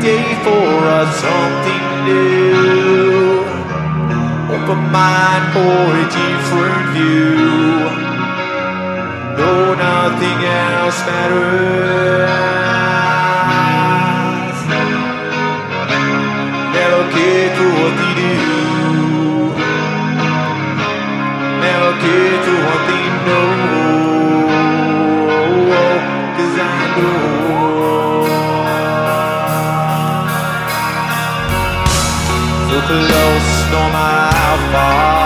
day for something new. Open mind for a different view. No, nothing else matters. Never cared for what they do. Never cared for what they know. 'Cause I know. So close, no matter how far.